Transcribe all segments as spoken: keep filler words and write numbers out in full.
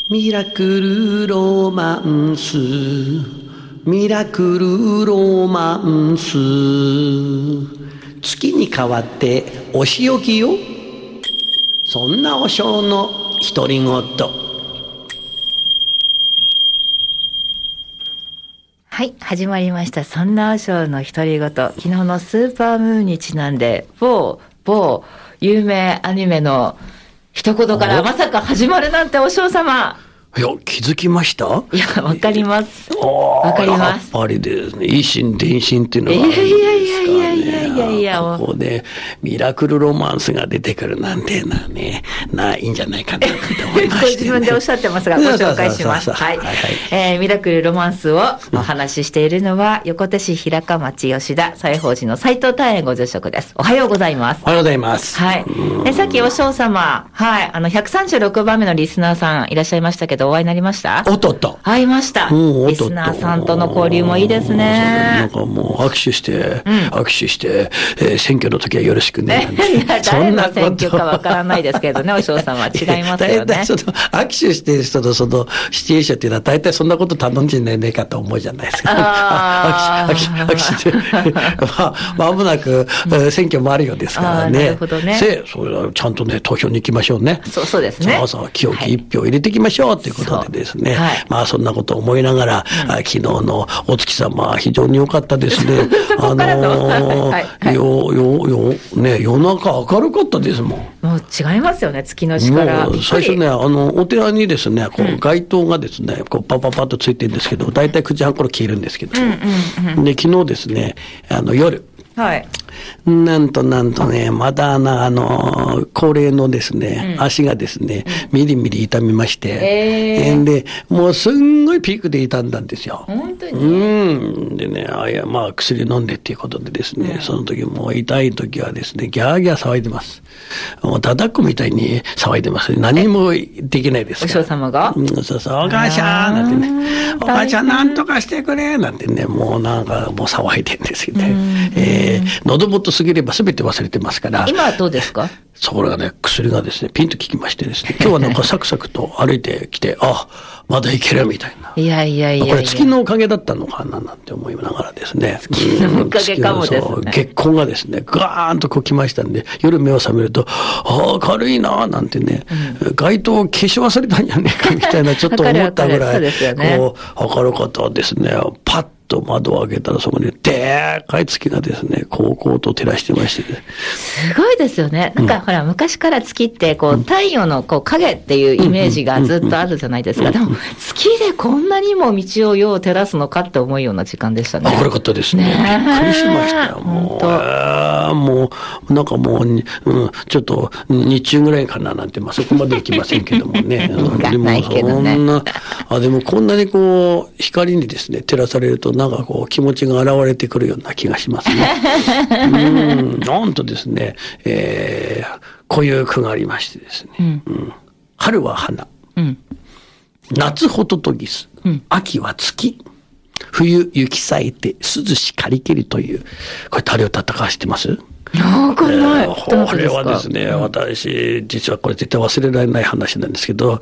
ミラクルロマンス、ミラクルロマンス、月に代わってお仕置きよ。そんなお尚の独り言。 はい、始まりました。そんなお尚の独り言。昨日のスーパームーンにちなんで、某某有名アニメの一言からまさか始まるなんて、お尚様。 いや、気づきました？ いや、わかります。わかります。 やっぱりですね、維新伝心っていうのがあるんですかね。 いやいやいやいやいやいや、 ここでミラクルロマンスが出てくるなんていうのはね、ないいんじゃないかなと思いまして、ね、 ご自分でおっしゃってますが、ご紹介します。はい。えー、ミラクルロマンスをお話ししているのは、横手市平川町吉田西宝寺の斉藤大園ご住職です。おはようございます。 おはようございます。 はい。えさっきお尚様、はい、あの、ひゃくさんじゅうろくばんめのリスナーさんいらっしゃいましたけど、お会いになりました？ おっとっと。 会いました。リスナーさんとの交流もいいですね。 なんかもう握手して、うん、握手して、えー、選挙の時はよろしくね。 いや、誰の選挙かわからないですけどね、お尚さんは違いますよね。 大体その、握手してる人のその、シチュエーションっていうのは大体そんなこと頼んじゃねえかと思うじゃないですか。あ握手、握手、握手で。まあ、まもなく、うん、選挙もあるようですからね。 なるほどね。 せ、それはちゃんとね、投票に行きましょうね。 そう、そうですね。 そうそう、清き一票入れていきましょうということでですね。はい、まあそんなことを思いながら、うん、昨日のお月様は非常に良かったですね。あのーはいはい、よ、よ、よ、ね、夜中明るかったですもん。 もう違いますよね、月の力。 最初ね、あの、お寺にですね、こう、街灯がですね、こう、パパパッとついてるんですけど、だいたいくじはん頃消えるんですけど、うんうんうん、で、昨日ですね、あの、夜、はい。なんとなんとね、またあの、あの、高齢のですね、うん、足がですね、うん、みりみり痛みまして、えー、で、もうすんごいピークで痛んだんですよ。 本当に？ うん。でね、あいや、まあ薬飲んでっていうことでですね、うん、その時もう痛い時はですね、ギャーギャー騒いでます。もう叩くみたいに騒いでます。何もできないですから。 お尚様が？ うん、そうそう、お母ちゃんなんてね、お母ちゃんなんとかしてくれなんてね、もうなんかもう騒いでるんですよね。えー、喉元過ぎれば全て忘れてますから。 今はどうですか？ それがね、薬がですね、ピンと効きましてですね、今日はなんかサクサクと歩いてきて、あ、まだいけるみたいな。 いやいやいやいや。 これ月のおかげだったのかななんて思いながらですね。 月のおかげかもですね。 月光がですね、ガーンとこう来ましたんで、夜目を覚めると、ああ、明るいななんてね、うん、街灯を消し忘れたんじゃねえかみたいな、ちょっと思ったぐらい、ね、こう、明るかったですね。パッと窓を開けたらそこにでっかい月がですね、こうこうと照らしてましてね。 すごいですよね。なんか、うん、ほら、昔から月って、こう、太陽のこう影っていうイメージがずっとあるじゃないですか。でも、月でこんなにも道を夜を照らすのかって思うような時間でしたね。 明るかったですね。ね、びっくりしましたよ。もう、えー、もう、なんかもう、うん、ちょっと、日中ぐらいかななんて、まあそこまで行きませんけどもね。 でも、そんな、 あ、でもこんなにこう、光にですね、照らされると、なんかこう気持ちが現れてくるような気がしますね。うん、なんとですね、えー、こういう句がありましてですね。うんうん、春は花、うん、夏ホトトギス、うん、秋は月、冬雪咲いて涼しかりけりという、これ誰を戦わしてます？ わかんない。 えー、これはですね、うん、私、実はこれ絶対忘れられない話なんですけど、うん、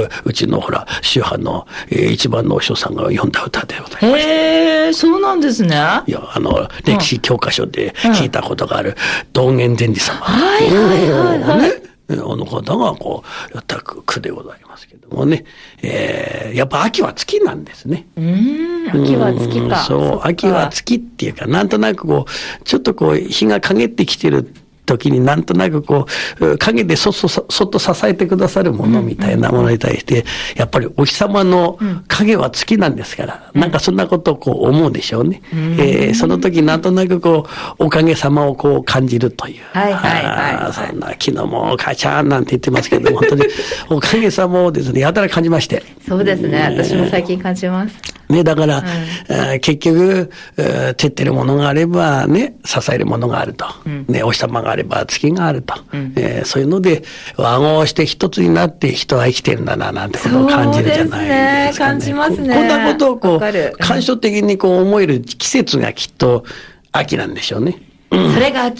うちのほら、宗派の、えー、一番のお師匠さんが読んだ歌でございまして。 へー、そうなんですね。 いや、あの、歴史教科書で聞いたことがある、道元禅師様。 はいはいはいはい。ね、 あの方がこう、やった句でございますけどもね。えー、やっぱ秋は月なんですね。 うーん、秋は月か。 そう、そう秋は月っていうか、なんとなくこう、ちょっとこう、日が陰ってきてる時になんとなくこう、陰でそっそ、そっと支えてくださるものみたいなものに対して、やっぱりお日様の影は月なんですから、なんかそんなことをこう思うでしょうね。えー、その時なんとなくこう、おかげさまをこう感じるという。 はいはいはい。 そんな、昨日もお母ちゃんなんて言ってますけど、本当におかげさまをですね、やたら感じまして。 そうですね、私も最近感じます。 ね、だから、うん、結局、照ってるものがあればね、支えるものがあると。うん、ね、お日様があれば月があると。うん、えー、そういうので、和合して一つになって人は生きてるんだな、なんてことを感じるじゃないですかね。 ね、感じますね。 こんなことをこう、感傷的にこう思える季節がきっと秋なんでしょうね。 うん、それが秋。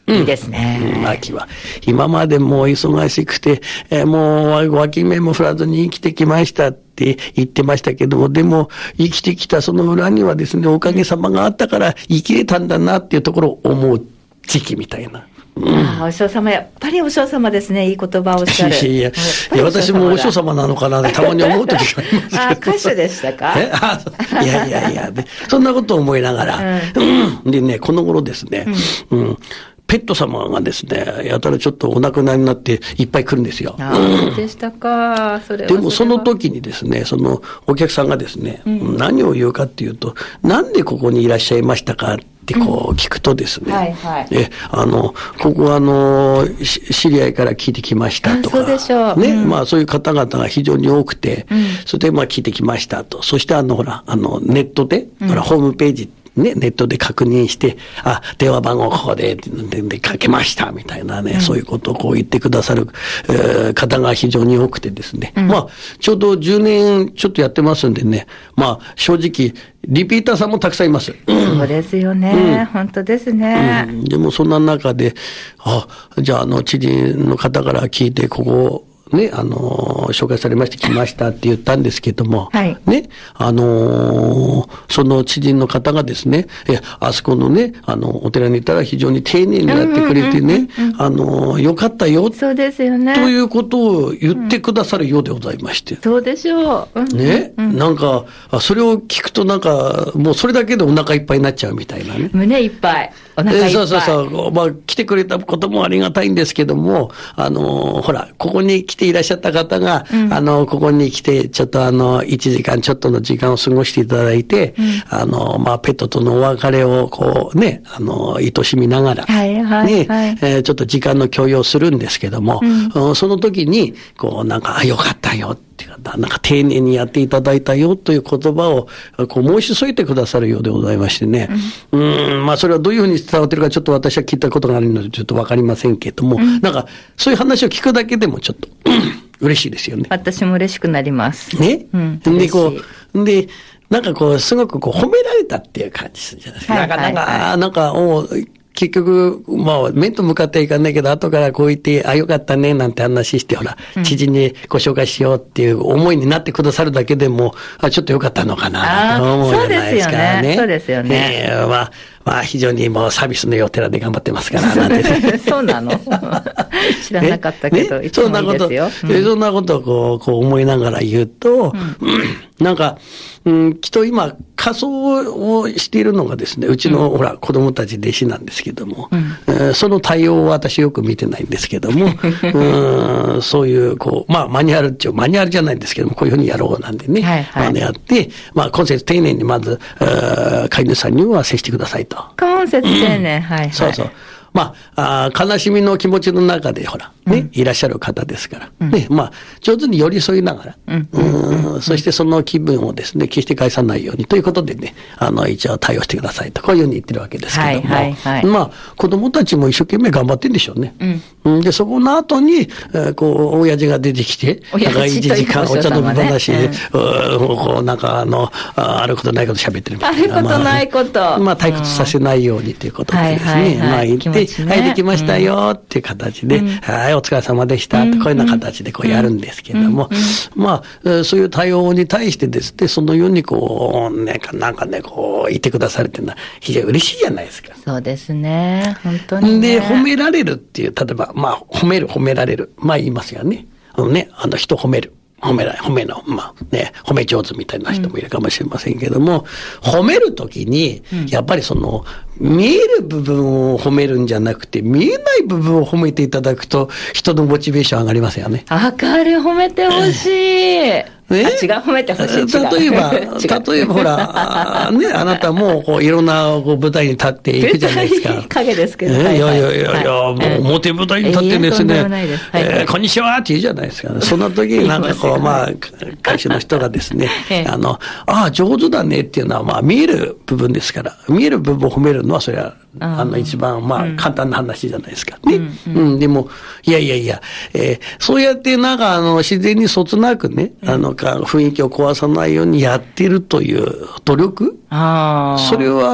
うん、いいですね、 うん。秋は。今までもう忙しくて、えー、もう脇目も振らずに生きてきましたって言ってましたけども、でも生きてきたその裏にはですね、おかげさまがあったから生きれたんだなっていうところを思う時期みたいな。 うん、ああ、お嬢様、やっぱりお嬢様ですね。いい言葉をおっしゃる。 いやいや、いや私もお嬢様なのかなってたまに思う時がありますけど。 あ、歌手でしたか？ えあいやいやいや、でそんなことを思いながら、うん、でね、この頃ですね、うんうん、ペット様がですね、やたらちょっとお亡くなりになっていっぱい来るんですよ。 ああ、そうでしたか。それはそれは。 でもその時にですね、そのお客さんがですね、うん、何を言うかっていうと、なんでここにいらっしゃいましたかってこう聞くとですね、うん、はいはい、え、あの、ここはあの、知り合いから聞いてきましたとか、 そうでしょう。 ね、 うん、 まあそういう方々が非常に多くて、うん、それでまあ聞いてきましたと。そしてあの、ほら、あの、ネットで、うん、ほら、ホームページね、ネットで確認して、あ、電話番号ここで、で、でかけました、みたいなね、うん、そういうことをこう言ってくださる、えー、方が非常に多くてですね。うん、まあ、ちょうどじゅうねんちょっとやってますんでね、まあ、正直、リピーターさんもたくさんいます。 そうですよね。うん、本当ですね、 うん。でもそんな中で、あ、じゃああの知人の方から聞いて、ここ、ね、あのー、紹介されまして来ましたって言ったんですけども、はい、ね、あのー、その知人の方がですね、え、あそこのね、あの、お寺に行ったら非常に丁寧にやってくれてね、あのー、よかったよ。 そうですよね。 ということを言ってくださるようでございまして。 うん、そうでしょう。うん、 ね、うん、なんか、それを聞くとなんか、もうそれだけでお腹いっぱいになっちゃうみたいなね。 胸いっぱい。お腹いっぱい。 そうそうそう。まあ、来てくれたこともありがたいんですけども、あの、ほら、ここに来ていらっしゃった方が、うん、あの、ここに来て、ちょっとあの、いちじかんちょっとの時間を過ごしていただいて、うん、あの、まあ、ペットとのお別れを、こうね、あの、愛しみながら、 はいはい、はい、 ね、えー、ちょっと時間の共有をするんですけども、うん、その時に、こう、なんか、あ、よかったよ。なんか丁寧にやっていただいたよという言葉をこう申し添えてくださるようでございましてね。うん、うんまあそれはどういうふうに伝わってるかちょっと私は聞いたことがあるのでちょっとわかりませんけれども、うん、なんかそういう話を聞くだけでもちょっと嬉しいですよね。 私も嬉しくなります。 ね。うん、で、こう、で、なんかこう、すごくこう褒められたっていう感じするじゃないですか。はいはいはい、なんか、なんか、なんか、お結局、まあ、面と向かってはいかないけど、後からこう言って、あ、よかったね、なんて話して、ほら、知人にご紹介しようっていう思いになってくださるだけでも、あ、ちょっとよかったのかな、と思うじゃないですかね。 そうですよね。そうですよね。 えー、まあ、まあ、非常にもうサービスのいいお寺で頑張ってますから、なんて。 そうなの知らなかったけど、ね、いつもいいですよ。 そんなこと、うん、そんなことをこう、こう思いながら言うと、うん、なんか、うん、きっと今、仮装をしているのがですね、うちの、うん、ほら、子供たち弟子なんですけども、うんえー、その対応を私よく見てないんですけども、うん、そういう、こう、まあ、マニュアルっていう、マニュアルじゃないんですけども、こういうふうにやろうなんでね、はいはい、まあね、やって、まあ、今節丁寧にまず、飼い主さんには接してくださいと。 今節丁寧、うん、はいはい。 そうそう。まあ、あ悲しみの気持ちの中で、ほら、ね、うん、いらっしゃる方ですから、うん、ね、まあ、上手に寄り添いながら、うん、うん、そしてその気分をですね、決して返さないようにということでね、あの、一応対応してくださいと、こういうふうに言ってるわけですけども、はいはいはい、まあ、子供たちも一生懸命頑張ってんでしょうね。うん、で、そこの後に、えー、こう、親父が出てきて、長いいちじかんお茶飲み話で、うん、こう、なんか、あの、あることないこと喋ってるみたいな。 あることないこと。 まあ、まあ、退屈させないようにということでですね、はいはいはい、まあ、言って、ね、はい、できましたよっていう形で、うん、はい、お疲れ様でしたって、こういうような形でこうやるんですけれども、うんうん、まあ、そういう対応に対してですね、そのようにこう、ね、なんかね、こう、言ってくださるっていうのは非常に嬉しいじゃないですか。 そうですね、本当に、ね。 で、褒められるっていう、例えば、まあ、褒める、褒められる。まあ言いますよね。あのね、あの人褒める。褒めない、褒めの、まあね、褒め上手みたいな人もいるかもしれませんけども、うん、褒めるときに、やっぱりその、見える部分を褒めるんじゃなくて、見えない部分を褒めていただくと、人のモチベーション上がりますよね。 上がる、褒めてほしい。ね、あ、違う、褒めてほしい。 例えば、例えばほら、あね、あなたもこういろんなこう舞台に立っていくじゃないですか。 影ですけど。 ね、はいはい、いやいやいやいや、はい、もう表舞台に立ってですね、えーえー、こんにちはって言うじゃないですか、ね。そんな時になんかこう、まあ、会社の人がですね、あの、ああ、上手だねっていうのは、まあ、見える部分ですから、見える部分を褒めるのは、それは、あの、一番、まあ、簡単な話じゃないですか。ね。うん、うんうん、でも、いやいやいや、えー、そうやってなんか、あの、自然にそつなくね、あの、か雰囲気を壊さないようにやってるという努力、あ、それは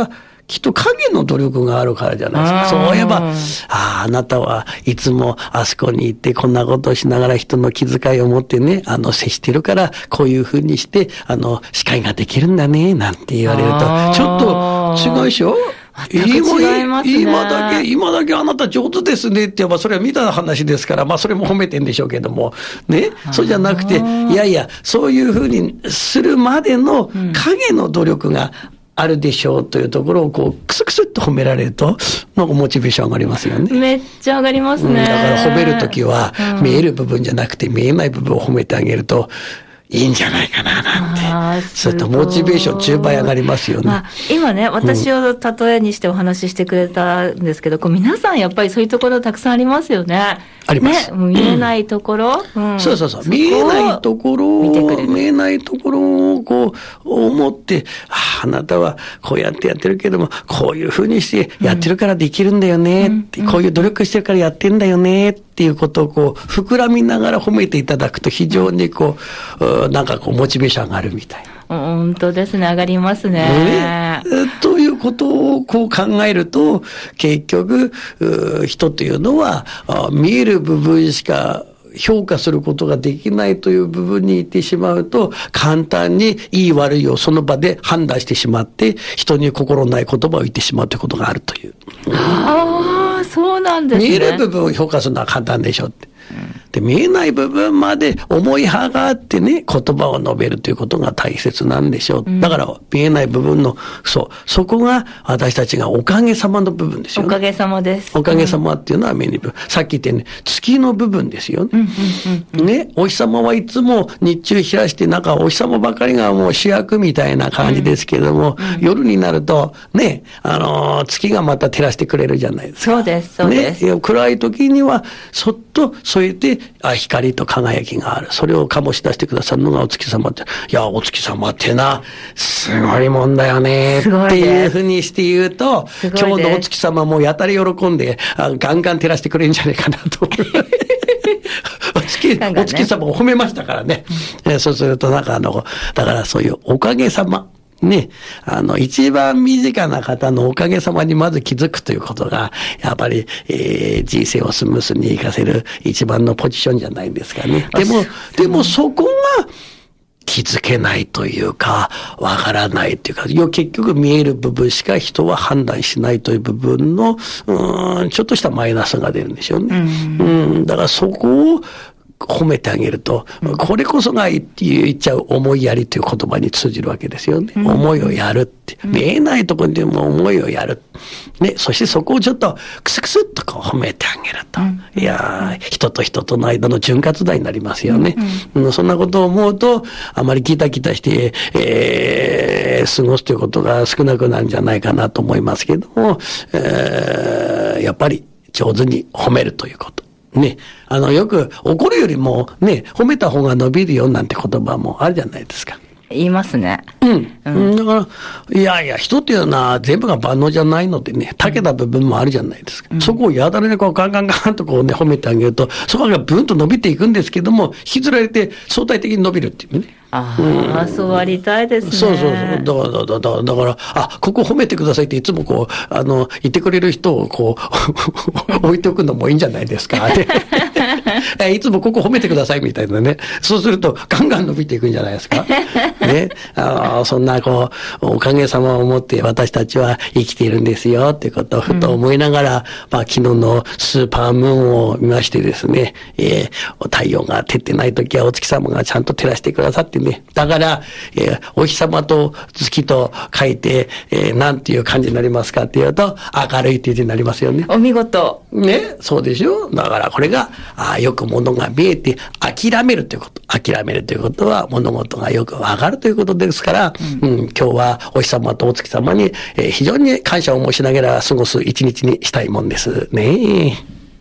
きっと影の努力があるからじゃないですか。そういえば、ああ、あなたはいつもあそこに行ってこんなことをしながら人の気遣いを持ってね、あの、接してるから、こういうふうにして、あの、司会ができるんだね、なんて言われると、ちょっと違うでしょ？ 全く違いますね。 今だけ、今だけあなた上手ですねって言えば、それは見た話ですから、まあそれも褒めてんでしょうけども、ね、そうじゃなくて、いやいや、そういうふうにするまでの影の努力があるでしょうというところを、こう、クスクスっと褒められると、なんかモチベーション上がりますよね。 めっちゃ上がりますね。うん、 だから褒めるときは、見える部分じゃなくて見えない部分を褒めてあげると、いいんじゃないかななんて。そういったモチベーションじゅうばい上がりますよね。まあ、 今ね、私を例えにしてお話ししてくれたんですけど、うん、こう皆さんやっぱりそういうところたくさんありますよね。 あります。 ね、見えないところ、 うんうん、そうそうそう。見えないところを、見えないところをこう思って、ああ、あなたはこうやってやってるけども、こういうふうにしてやってるからできるんだよねって、うん、こういう努力してるからやってんだよねっていうことをこう、膨らみながら褒めていただくと非常にこう、なんかこう、モチベーション上がるみたいな。 本当ですね、上がりますね。 ね、ということをこう考えると、結局、人というのは、見える部分しか評価することができないという部分に行ってしまうと、簡単にいい悪いをその場で判断してしまって、人に心ない言葉を言ってしまうということがあるという。 ああ、そうなんですね。 見える部分を評価するのは簡単でしょって。で、見えない部分まで思いはがあってね、言葉を述べるということが大切なんでしょう。うん、だから、見えない部分の、そう、そこが私たちがおかげさまの部分ですよね。 おかげさまです。 おかげさまっていうのは見えない部分。さっき言ったように、月の部分ですよね。 うんうんうんうん、ね、 お日様はいつも日中照らして、なんかお日様ばかりがもう主役みたいな感じですけども、うんうん、夜になると、ね、あのー、月がまた照らしてくれるじゃないですか。 そうです、そうです。 ね、暗い時には、そっと添えて、あ、光と輝きがある。それを醸し出してくださるのがお月様って。いや、お月様ってな、すごいもんだよね。っていうふうにして言うと、今日のお月様もやたら喜んで、あガンガン照らしてくれるんじゃないかなと。お月、ね、お月様を褒めましたからね。うん、そうすると、なんかあの、だからそういうおかげさま。ね、あの、一番身近な方のおかげさまにまず気づくということが、やっぱり、えー、人生をスムースに活かせる一番のポジションじゃないですかね。でも、でもそこが気づけないというか、わからないというか、結局見える部分しか人は判断しないという部分の、うーん、ちょっとしたマイナスが出るんでしょうね。うん、うん、だからそこを、褒めてあげると、うん、これこそが言っちゃう思いやりという言葉に通じるわけですよね。うん、思いをやるって。見えないところでも思いをやる。ね、そしてそこをちょっとクスクスっとこう褒めてあげると。うん、いやー、人と人との間の潤滑剤になりますよね。うんうん、そんなことを思うと、あまりキタキタして、えー、過ごすということが少なくなるんじゃないかなと思いますけども、えー、やっぱり上手に褒めるということ。ね。あの、よく怒るよりもね、褒めた方が伸びるよなんて言葉もあるじゃないですか。 言いますね。 うん。うん、だから、いやいや、人っていうのは全部が万能じゃないのでね、長けた部分もあるじゃないですか。うん、そこをやだらね、こうガンガンガンとこうね、褒めてあげると、そこがブンと伸びていくんですけども、引きずられて相対的に伸びるっていうね。 ああ、うん、そうありたいですね。 そうそうそう。だから、だから、だから、あ、ここ褒めてくださいっていつもこう、あの、言ってくれる人をこう、置いておくのもいいんじゃないですか。いつもここ褒めてくださいみたいなね。そうすると、ガンガン伸びていくんじゃないですか。ね。あそんなこう、おかげさまをもって私たちは生きているんですよっていうことをふと思いながら、うん、まあ昨日のスーパームーンを見ましてですね、えー、太陽が照ってない時はお月様がちゃんと照らしてくださってね。だから、えー、お日様と月と書いて、えー、なんていう漢字になりますかっていうと、明るいっていう字になりますよね。 お見事。 ね、そうでしょ。だからこれが、あよく物が見えて諦めるということ。諦めるということは物事がよくわかるということですから、うん、うん、今日はお日様とお月様に、えー、非常に感謝を申しながら過ごす一日にしたいもんですね。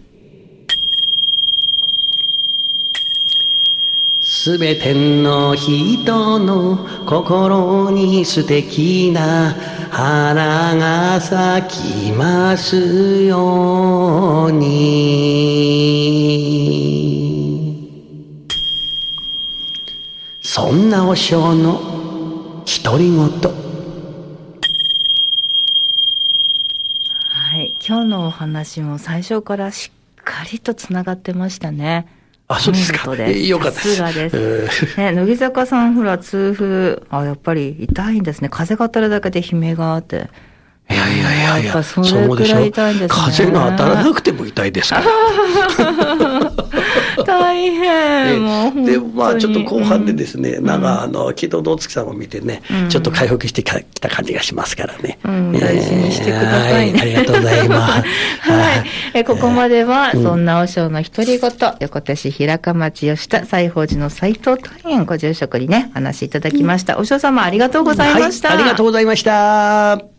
すべての人の心に素敵な花が咲きますように。そんな和尚の独り言。 今日のお話も最初からしっかりとつながってましたね。 あ、そうですか。えー、よかったです。 さすがです。ね、乃木坂さん、ほら、痛風、あ、やっぱり痛いんですね。風が当たるだけで悲鳴があって。 いやいやいやいや、 やっぱそれくらい痛いんですね。 風が当たらなくても痛いですから。 大変。もうで、まあちょっと後半でですね、うん、なんかあの、昨日のお月さんを見てね、うん、ちょっと回復してきた感じがしますからね。 うん、大事にしてくださいね。 はい、ありがとうございます。 はい。えここまでは、そんな和尚の独り言、横手市平鹿町吉田西宝寺の斉藤大変ご住職にね、話しいただきました。和尚様ありがとうございました。 はい、ありがとうございました。